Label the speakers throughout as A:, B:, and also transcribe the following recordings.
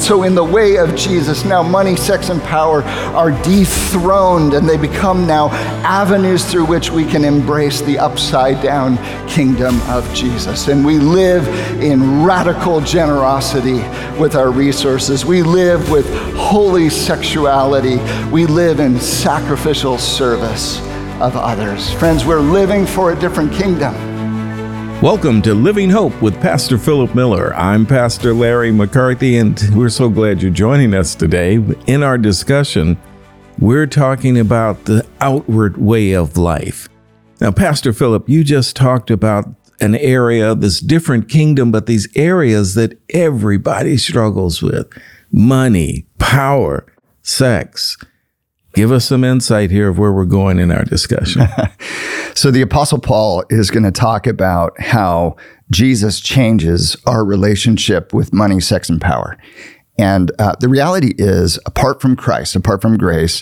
A: so in the way of Jesus, now money, sex, and power are dethroned, and they become now avenues through which we can embrace the upside down kingdom of Jesus. And we live in radical generosity with our resources. We live with holy sexuality. We live in sacrificial service of others. Friends, we're living for a different kingdom.
B: Welcome to Living Hope with Pastor Philip Miller. I'm Pastor Larry McCarthy, and we're so glad you're joining us today. In our discussion, we're talking about the outward way of life. Now, Pastor Philip, you just talked about an area, this different kingdom, but these areas that everybody struggles with: money, power, sex. Give us some insight here of where we're going in our discussion.
A: So the Apostle Paul is going to talk about how Jesus changes our relationship with money, sex, and power. And the reality is, apart from Christ, apart from grace,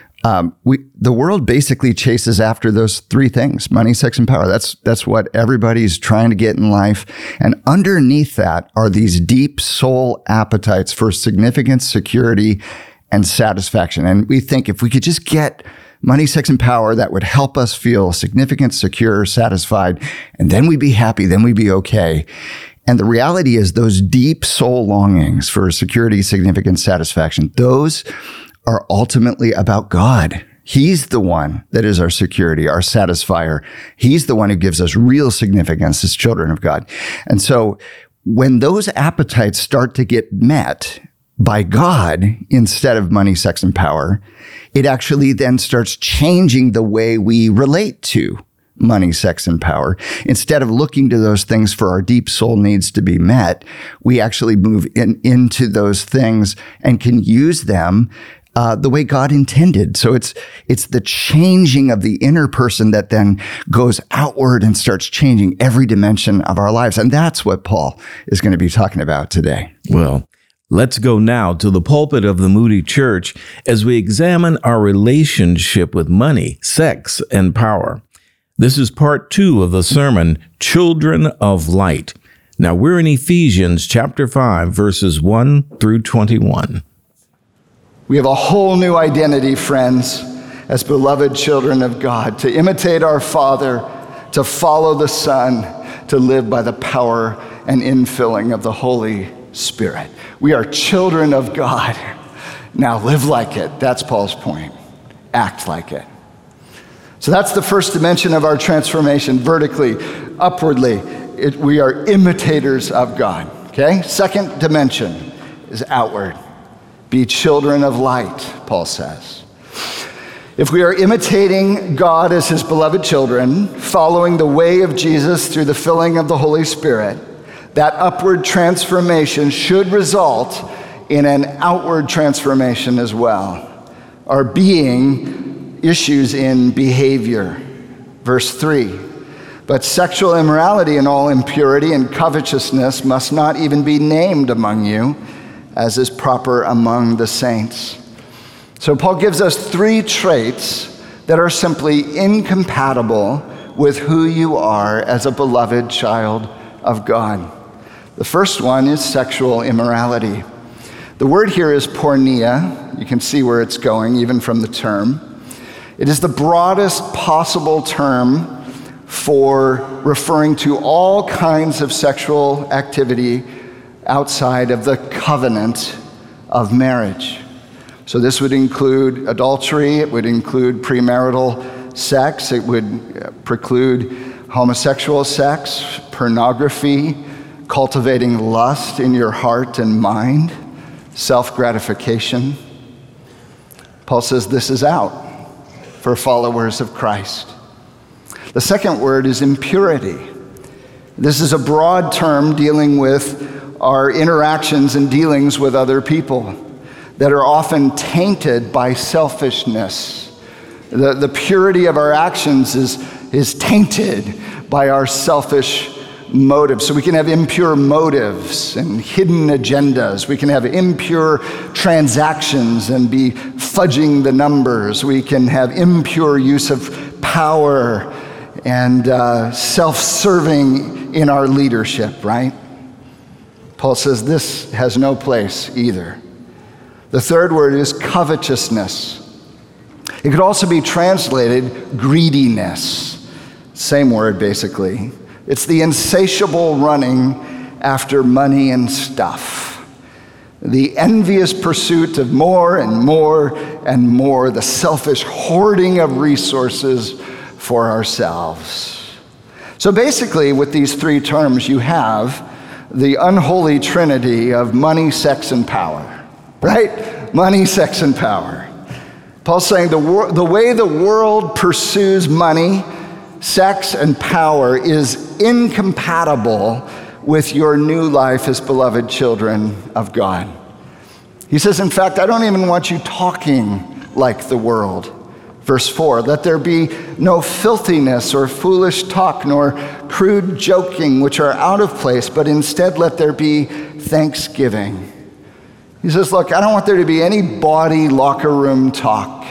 A: the world basically chases after those three things: money, sex, and power. That's what everybody's trying to get in life. And underneath that are these deep soul appetites for significance, security, and satisfaction. And we think if we could just get money, sex, and power, that would help us feel significant, secure, satisfied, and then we'd be happy, then we'd be okay. And the reality is those deep soul longings for security, significance, satisfaction, those are ultimately about God. He's the one that is our security, our satisfier. He's the one who gives us real significance as children of God. And so when those appetites start to get met by God instead of money, sex, and power, it actually then starts changing the way we relate to money, sex, and power. Instead of looking to those things for our deep soul needs to be met, we actually move into those things and can use them the way God intended. So it's the changing of the inner person that then goes outward and starts changing every dimension of our lives. And that's what Paul is going to be talking about today.
B: Well, let's go now to the pulpit of the Moody Church as we examine our relationship with money, sex, and power. This is part 2 of the sermon, Children of Light. Now we're in Ephesians chapter 5, verses 1 through 21.
A: We have a whole new identity, friends, as beloved children of God, to imitate our Father, to follow the Son, to live by the power and infilling of the Holy Spirit. We are children of God. Now live like it. That's Paul's point. Act like it. So that's the first dimension of our transformation, vertically, upwardly. We are imitators of God. Okay? Second dimension is outward. Be children of light, Paul says. If we are imitating God as his beloved children, following the way of Jesus through the filling of the Holy Spirit, that upward transformation should result in an outward transformation as well. Our being issues in behavior. Verse 3, but sexual immorality and all impurity and covetousness must not even be named among you, as is proper among the saints. So Paul gives us 3 traits that are simply incompatible with who you are as a beloved child of God. The first one is sexual immorality. The word here is porneia. You can see where it's going, even from the term. It is the broadest possible term for referring to all kinds of sexual activity outside of the covenant of marriage. So this would include adultery, it would include premarital sex, it would preclude homosexual sex, pornography, cultivating lust in your heart and mind, self-gratification. Paul says this is out for followers of Christ. The second word is impurity. This is a broad term dealing with our interactions and dealings with other people that are often tainted by selfishness. The purity of our actions is tainted by our selfish motives. So we can have impure motives and hidden agendas. We can have impure transactions and be fudging the numbers. We can have impure use of power and self-serving in our leadership, right? Paul says this has no place either. The third word is covetousness. It could also be translated greediness. Same word, basically. It's the insatiable running after money and stuff. The envious pursuit of more and more and more, the selfish hoarding of resources for ourselves. So basically, with these three terms, you have the unholy trinity of money, sex, and power, right? Money, sex, and power. Paul's saying the way the world pursues money, sex, and power is incompatible with your new life as beloved children of God. He says, in fact, I don't even want you talking like the world. Verse 4, let there be no filthiness or foolish talk, nor crude joking, which are out of place, but instead let there be thanksgiving. He says, look, I don't want there to be any bawdy locker room talk.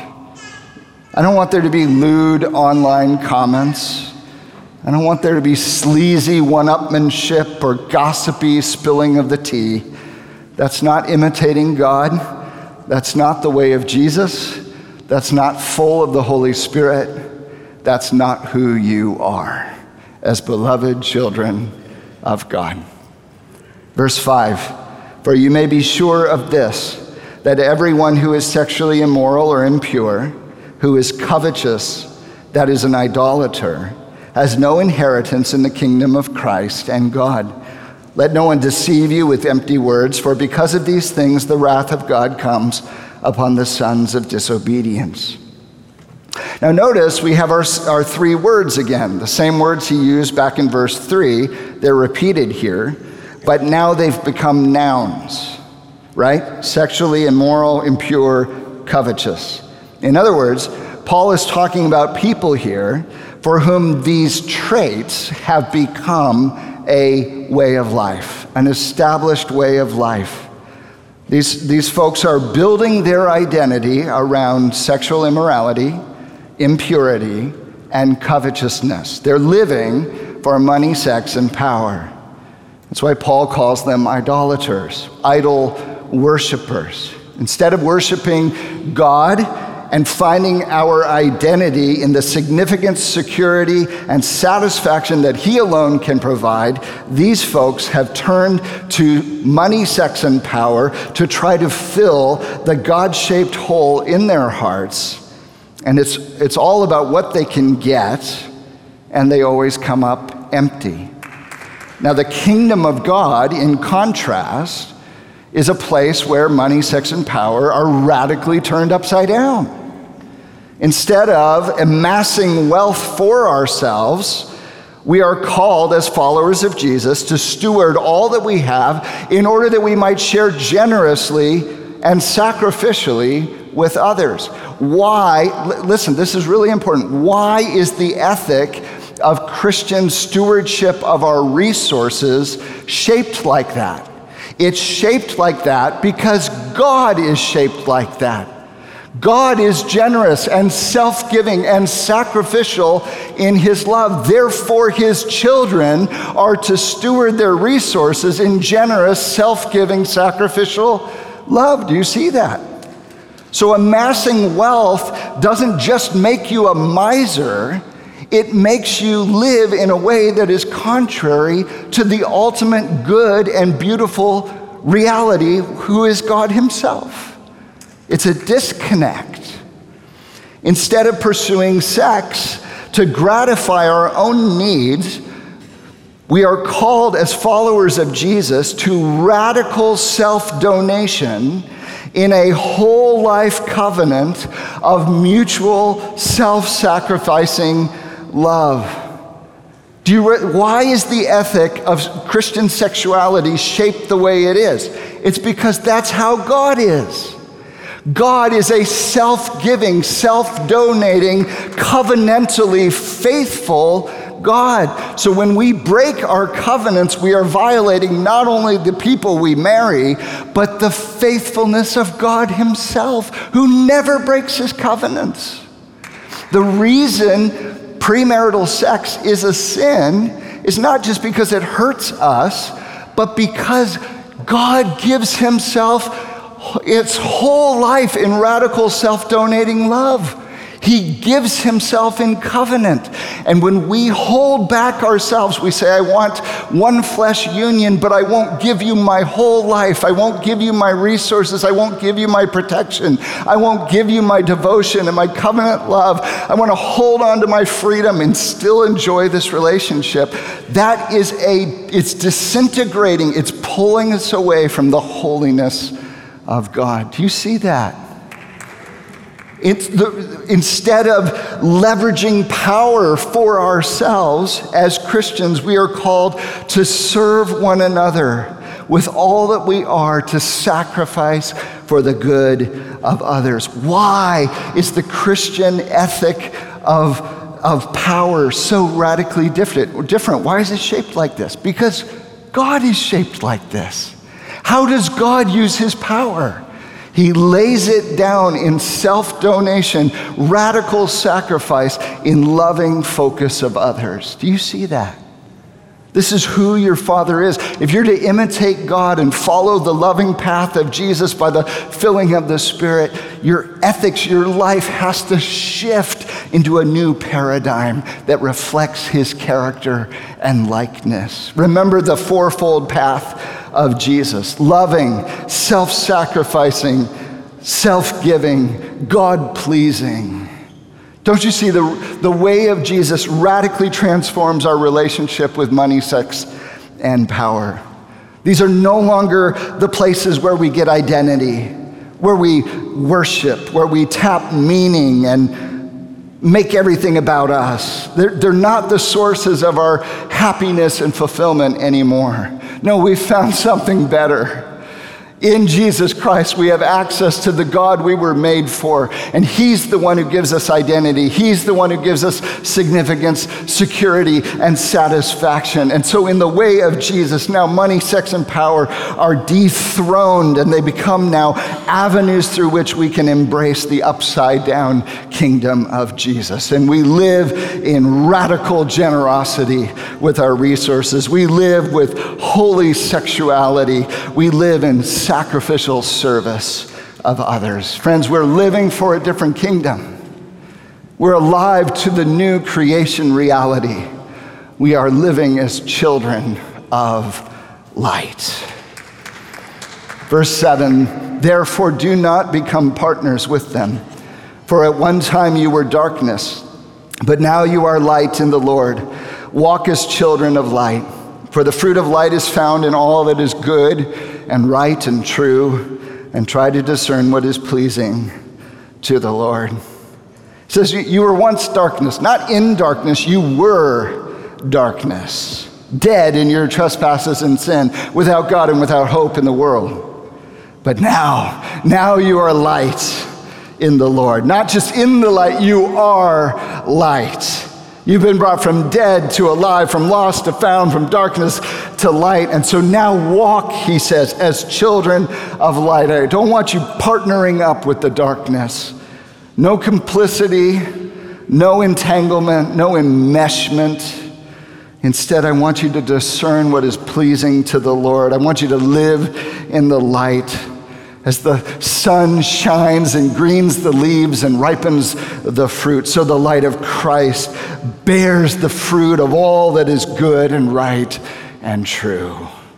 A: I don't want there to be lewd online comments. I don't want there to be sleazy one-upmanship or gossipy spilling of the tea. That's not imitating God. That's not the way of Jesus. That's not full of the Holy Spirit. That's not who you are as beloved children of God. Verse 5, for you may be sure of this, that everyone who is sexually immoral or impure, who is covetous, that is an idolater, has no inheritance in the kingdom of Christ and God. Let no one deceive you with empty words, for because of these things the wrath of God comes upon the sons of disobedience. Now notice we have our three words again, the same words he used back in verse 3. They're repeated here, but now they've become nouns, right? Sexually immoral, impure, covetous. In other words, Paul is talking about people here for whom these traits have become a way of life, an established way of life. These folks are building their identity around sexual immorality, impurity, and covetousness. They're living for money, sex, and power. That's why Paul calls them idolaters, idol worshipers. Instead of worshiping God and finding our identity in the significant security and satisfaction that He alone can provide, these folks have turned to money, sex, and power to try to fill the God-shaped hole in their hearts. And it's all about what they can get, and they always come up empty. Now, the kingdom of God, in contrast, is a place where money, sex, and power are radically turned upside down. Instead of amassing wealth for ourselves, we are called as followers of Jesus to steward all that we have in order that we might share generously and sacrificially with others. Why? Listen, this is really important. Why is the ethic of Christian stewardship of our resources shaped like that? It's shaped like that because God is shaped like that. God is generous and self-giving and sacrificial in His love. Therefore, His children are to steward their resources in generous, self-giving, sacrificial love. Do you see that? So amassing wealth doesn't just make you a miser, it makes you live in a way that is contrary to the ultimate good and beautiful reality, who is God Himself. It's a disconnect. Instead of pursuing sex to gratify our own needs, we are called as followers of Jesus to radical self-donation in a whole life covenant of mutual self-sacrificing love. Why is the ethic of Christian sexuality shaped the way it is? It's because that's how God is. God is a self-giving, self-donating, covenantally faithful God. So when we break our covenants, we are violating not only the people we marry, but the faithfulness of God Himself, who never breaks His covenants. The reason premarital sex is a sin is not just because it hurts us, but because God gives himself its whole life in radical self-donating love. He gives himself in covenant. And when we hold back ourselves, we say, I want one flesh union, but I won't give you my whole life. I won't give you my resources. I won't give you my protection. I won't give you my devotion and my covenant love. I want to hold on to my freedom and still enjoy this relationship. That is it's disintegrating. It's pulling us away from the holiness of God. Do you see that? Instead of leveraging power for ourselves as Christians, we are called to serve one another with all that we are, to sacrifice for the good of others. Why is the Christian ethic of power so radically different? Why is it shaped like this? Because God is shaped like this. How does God use his power? He lays it down in self-donation, radical sacrifice, in loving focus of others. Do you see that? This is who your Father is. If you're to imitate God and follow the loving path of Jesus by the filling of the Spirit, your ethics, your life has to shift into a new paradigm that reflects his character and likeness. Remember the fourfold path of Jesus: loving, self-sacrificing, self-giving, God-pleasing. Don't you see the way of Jesus radically transforms our relationship with money, sex, and power? These are no longer the places where we get identity, where we worship, where we tap meaning and make everything about us. They're not the sources of our happiness and fulfillment anymore. No, we've found something better. In Jesus Christ, we have access to the God we were made for, and he's the one who gives us identity. He's the one who gives us significance, security, and satisfaction. And so in the way of Jesus, now money, sex, and power are dethroned, and they become now avenues through which we can embrace the upside-down kingdom of Jesus. And we live in radical generosity with our resources. We live with holy sexuality. We live in sacrificial service of others. Friends, we're living for a different kingdom. We're alive to the new creation reality. We are living as children of light. Verse 7, therefore do not become partners with them. For at one time you were darkness, but now you are light in the Lord. Walk as children of light. For the fruit of light is found in all that is good and right and true, and try to discern what is pleasing to the Lord. It says you were once darkness, not in darkness, you were darkness, dead in your trespasses and sin, without God and without hope in the world. But now you are light in the Lord. Not just in the light, you are light. You've been brought from dead to alive, from lost to found, from darkness to light. And so now walk, he says, as children of light. I don't want you partnering up with the darkness. No complicity, no entanglement, no enmeshment. Instead, I want you to discern what is pleasing to the Lord. I want you to live in the light. As the sun shines and greens the leaves and ripens the fruit, so the light of Christ bears the fruit of all that is good and right and true.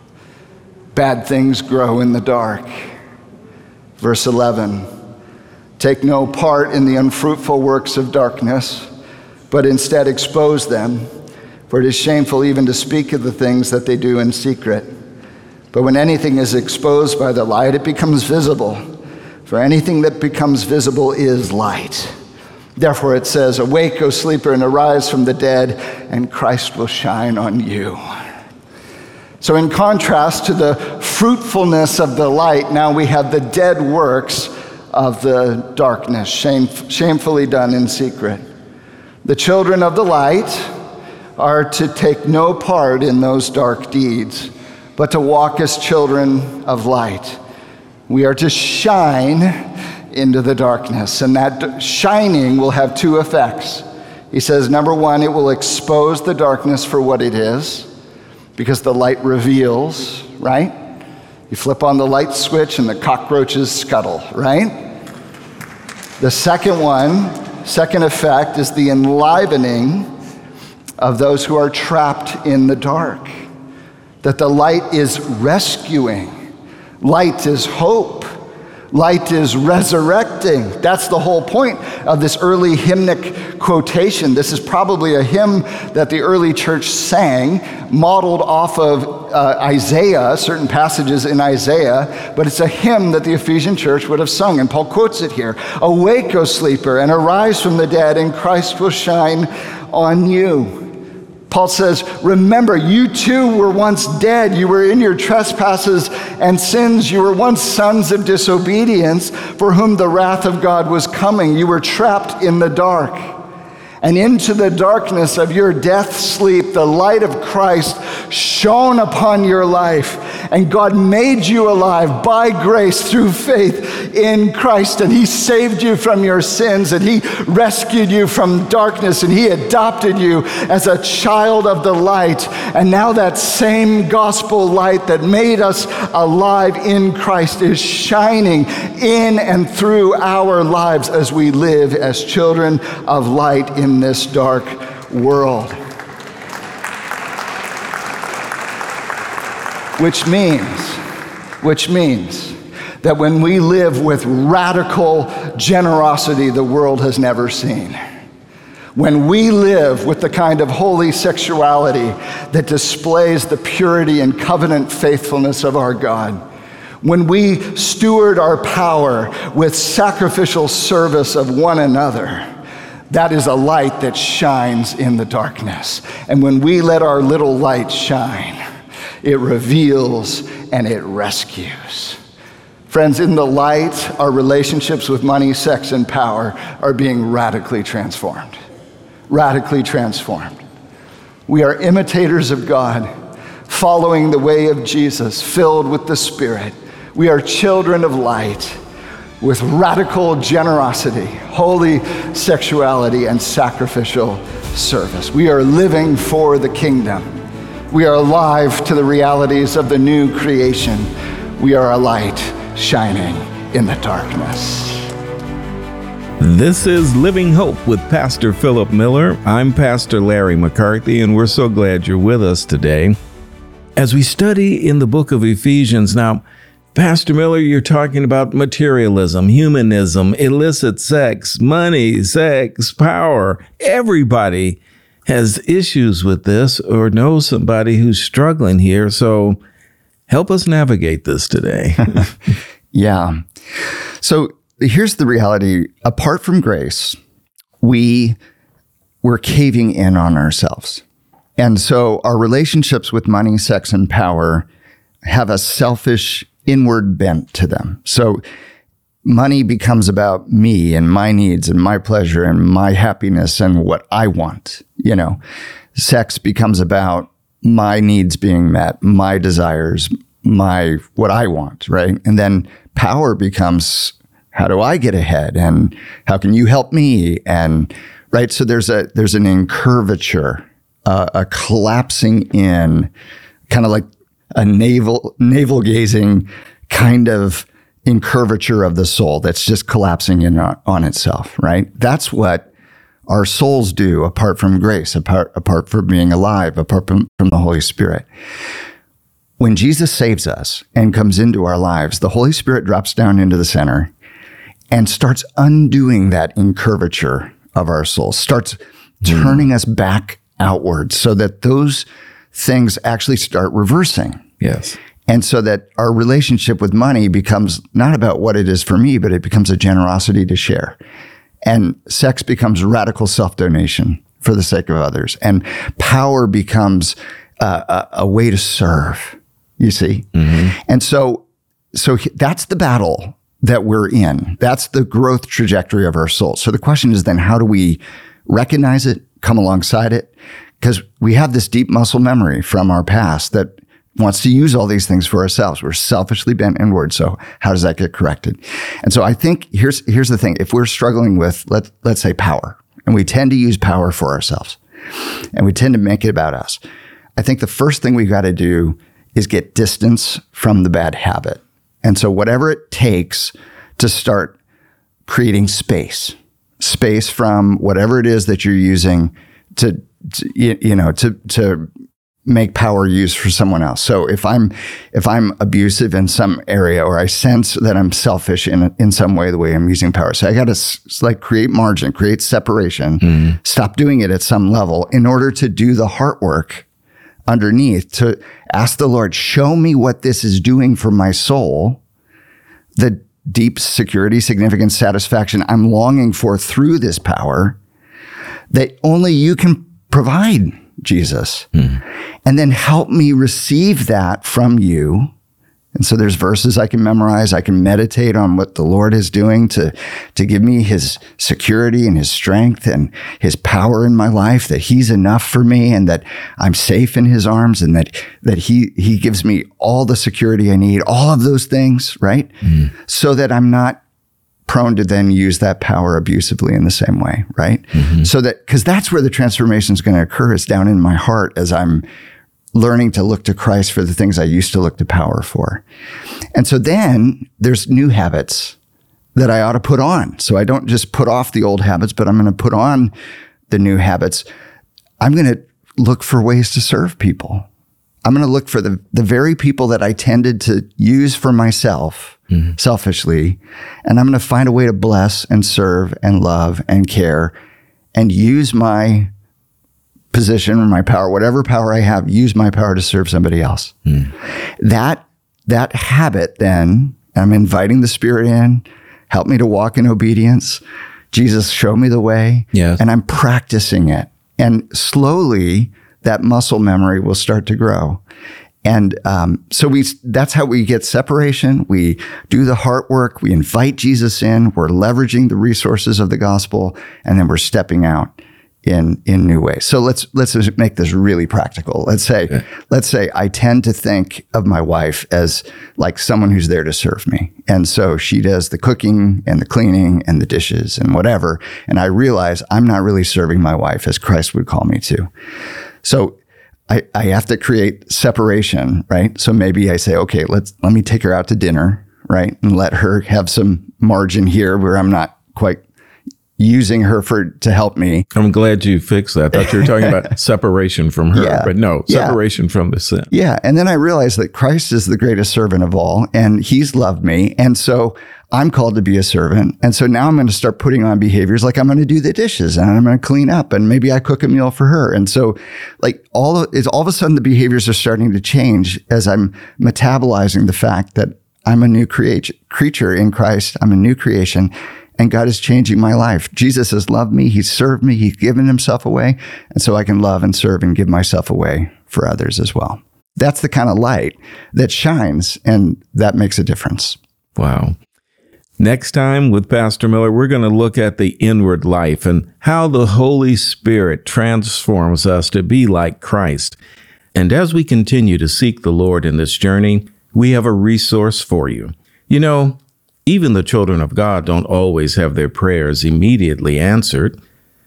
A: Bad things grow in the dark. Verse 11, take no part in the unfruitful works of darkness, but instead expose them, for it is shameful even to speak of the things that they do in secret. But when anything is exposed by the light, it becomes visible. For anything that becomes visible is light. Therefore it says, awake, O sleeper, and arise from the dead, and Christ will shine on you. So in contrast to the fruitfulness of the light, now we have the dead works of the darkness, shamefully done in secret. The children of the light are to take no part in those dark deeds, but to walk as children of light. We are to shine into the darkness, and that shining will have two effects. He says, number one, it will expose the darkness for what it is, because the light reveals, right? You flip on the light switch and the cockroaches scuttle, right? The second effect is the enlivening of those who are trapped in the dark. That the light is rescuing. Light is hope. Light is resurrecting. That's the whole point of this early hymnic quotation. This is probably a hymn that the early church sang, modeled off of Isaiah, certain passages in Isaiah, but it's a hymn that the Ephesian church would have sung, and Paul quotes it here. Awake, O sleeper, and arise from the dead, and Christ will shine on you. Paul says, remember, you too were once dead. You were in your trespasses and sins. You were once sons of disobedience, for whom the wrath of God was coming. You were trapped in the dark. And into the darkness of your death sleep, the light of Christ shone upon your life. And God made you alive by grace through faith in Christ. And he saved you from your sins. And he rescued you from darkness. And he adopted you as a child of the light. And now that same gospel light that made us alive in Christ is shining in and through our lives as we live as children of light in this dark world. Which means that when we live with radical generosity the world has never seen, when we live with the kind of holy sexuality that displays the purity and covenant faithfulness of our God, when we steward our power with sacrificial service of one another, that is a light that shines in the darkness. And when we let our little light shine, it reveals and it rescues. Friends, in the light, our relationships with money, sex, and power are being radically transformed. Radically transformed. We are imitators of God, following the way of Jesus, filled with the Spirit. We are children of light with radical generosity, holy sexuality, and sacrificial service. We are living for the kingdom. We are alive to the realities of the new creation. We are a light shining in the darkness.
B: This is Living Hope with Pastor Philip Miller. I'm Pastor Larry McCarthy, and we're so glad you're with us today. As we study in the book of Ephesians, now, Pastor Miller, you're talking about materialism, humanism, illicit sex, money, sex, power. Everybody has issues with this or knows somebody who's struggling here. So help us navigate this today.
C: Yeah. So here's the reality. Apart from grace, we're caving in on ourselves. And so our relationships with money, sex, and power have a selfish inward bent to them. So money becomes about me and my needs and my pleasure and my happiness and what I want. You know, sex becomes about my needs being met, my desires, what I want, right? And then power becomes, how do I get ahead? And how can you help me? And right. So there's an incurvature, a collapsing in, kind of like a navel gazing kind of incurvature of the soul that's just collapsing in on itself, right? That's what our souls do apart from grace, apart from being alive, apart from the Holy Spirit. When Jesus saves us and comes into our lives, the Holy Spirit drops down into the center and starts undoing that incurvature of our souls, starts turning us back outwards so that those things actually start reversing.
B: Yes.
C: And so that our relationship with money becomes not about what it is for me, but it becomes a generosity to share. And sex becomes radical self-donation for the sake of others. And power becomes a way to serve, you see? Mm-hmm. And so that's the battle that we're in. That's the growth trajectory of our soul. So the question is then, how do we recognize it, come alongside it? Because we have this deep muscle memory from our past that wants to use all these things for ourselves. We're selfishly bent inward. So how does that get corrected? And so I think here's the thing. If we're struggling with, let's say power, and we tend to use power for ourselves, and we tend to make it about us, I think the first thing we've got to do is get distance from the bad habit. And so whatever it takes to start creating space from whatever it is that you're using to make power used for someone else. So if I'm abusive in some area, or I sense that I'm selfish in some way, the way I'm using power, so I got to create margin, create separation, stop doing it at some level in order to do the heart work underneath, to ask the Lord, show me what this is doing for my soul, the deep security, significance, satisfaction I'm longing for through this power that only you can provide, Jesus. And then help me receive that from you. And so there's verses I can memorize. I can meditate on what the Lord is doing to give me his security and his strength and his power in my life, that he's enough for me and that I'm safe in his arms, and that he gives me all the security I need, all of those things, right? So that I'm not prone to then use that power abusively in the same way, right? So that, because that's where the transformation is going to occur, is down in my heart as I'm learning to look to Christ for the things I used to look to power for. And so then there's new habits that I ought to put on. So I don't just put off the old habits, but I'm going to put on the new habits. I'm going to look for ways to serve people. I'm going to look for the very people that I tended to use for myself selfishly, and I'm going to find a way to bless and serve and love and care and use my position or my power, whatever power I have, use my power to serve somebody else. That habit, then, I'm inviting the Spirit in, help me to walk in obedience. Jesus, show me the way.
B: Yes.
C: And I'm practicing it. And slowly, that muscle memory will start to grow. And so that's how we get separation. We do the heart work. We invite Jesus in. We're leveraging the resources of the gospel, and then we're stepping out in new ways. So let's just make this really practical. Let's say I tend to think of my wife as like someone who's there to serve me. And so she does the cooking and the cleaning and the dishes and whatever. And I realize I'm not really serving my wife as Christ would call me to. So I have to create separation, right? So maybe I say, okay, let me take her out to dinner, right? And let her have some margin here where I'm not quite using her to help me.
B: I'm glad you fixed that. I thought you were talking about separation from her, but no, separation from the sin.
C: Yeah. And then I realized that Christ is the greatest servant of all, and he's loved me. And so I'm called to be a servant. And so now I'm going to start putting on behaviors like I'm going to do the dishes and I'm going to clean up, and maybe I cook a meal for her. And so like all of a sudden the behaviors are starting to change as I'm metabolizing the fact that I'm a new creature in Christ. I'm a new creation. And God is changing my life. Jesus has loved me. He's served me. He's given himself away. And so I can love and serve and give myself away for others as well. That's the kind of light that shines, and that makes a difference.
B: Wow. Next time with Pastor Miller, we're going to look at the inward life and how the Holy Spirit transforms us to be like Christ. And as we continue to seek the Lord in this journey, we have a resource for you. You know, even the children of God don't always have their prayers immediately answered.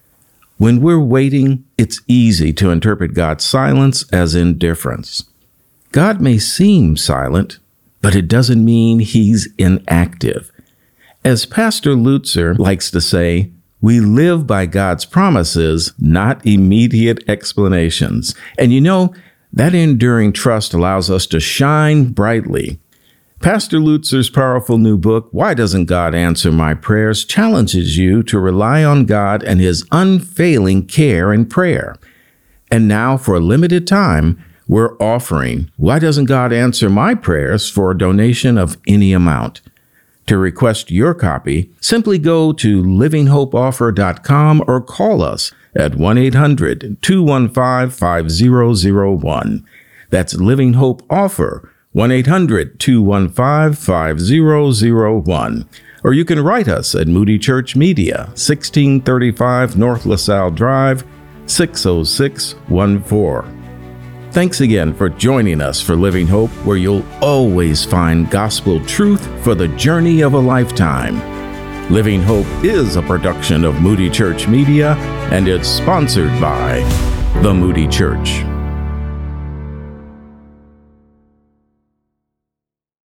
B: When we're waiting, it's easy to interpret God's silence as indifference. God may seem silent, but it doesn't mean he's inactive. As Pastor Lutzer likes to say, we live by God's promises, not immediate explanations. And you know, that enduring trust allows us to shine brightly. Pastor Lutzer's powerful new book, Why Doesn't God Answer My Prayers?, challenges you to rely on God and his unfailing care and prayer. And now, for a limited time, we're offering Why Doesn't God Answer My Prayers for a donation of any amount. To request your copy, simply go to livinghopeoffer.com or call us at 1-800-215-5001. That's Living Hope Offer, 1-800-215-5001. Or you can write us at Moody Church Media, 1635 North LaSalle Drive, 60614. Thanks again for joining us for Living Hope, where you'll always find gospel truth for the journey of a lifetime. Living Hope is a production of Moody Church Media, and it's sponsored by the Moody Church.